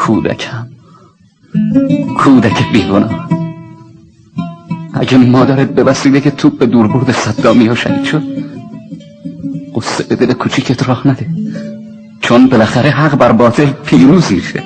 کودک بیگناه. اگه مادرت به وسیله که توپ به دوربرد صدامی ها شهید شد، قصه به دل کوچیکت راه نده، چون بالاخره حق بر باطل پیروز میشه.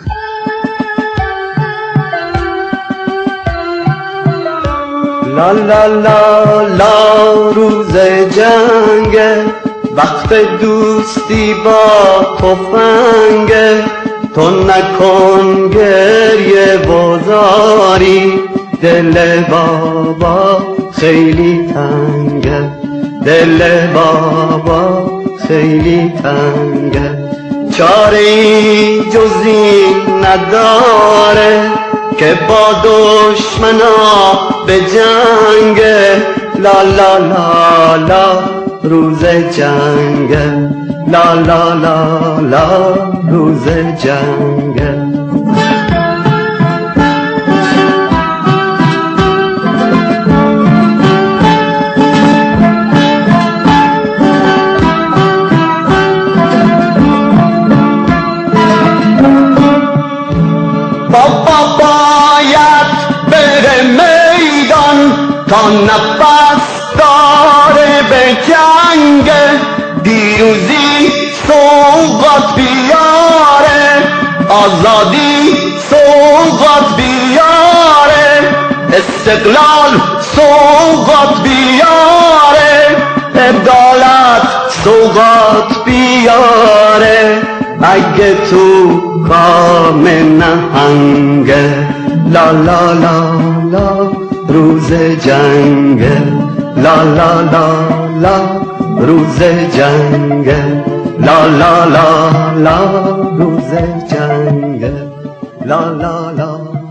لا لا لا لا روز جنگ، وقت دوستی با تفنگ، تو نکن گریه بازاری، دل بابا خیلی تنگه، دل بابا خیلی تنگه. چاره ای جز این نداره که با دشمنا به جنگه. لا لا لا لا روز جنگه، لا لا لا لا روز جنگه. بابا باید بره میدان تا نفس داره به جنگ، دیروزی سوقات بیاره، آزادی سوقات بیاره، استقلال سوقات بیاره، عدالت سوقات بیاره. اگه تو کام نهنگه، لا لا لا لا روز جنگه، لا لا لا لا روز جنگه، لا لا لا لا روز جنگه، لا لا لا